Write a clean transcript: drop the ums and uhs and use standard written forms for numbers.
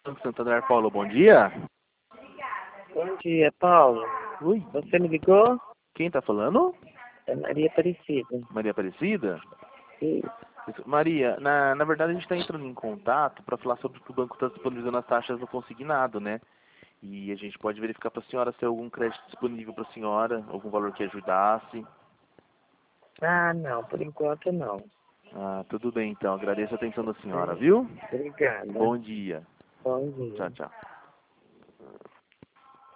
Banco Santander, Paulo, bom dia. Bom dia, Paulo. Oi, Você me ligou? quem tá falando? É Maria Aparecida. Maria Aparecida? Isso. Maria, na verdade a gente está entrando em contato para falar sobre o que o banco está disponibilizando as taxas no consignado, né? E a gente pode verificar para a senhora se há algum crédito disponível para a senhora, algum valor que ajudasse. Ah, não, por enquanto não. Ah, tudo bem então. Agradeço a atenção da senhora, viu? Obrigada. Bom dia. Bom dia. Tchau, tchau.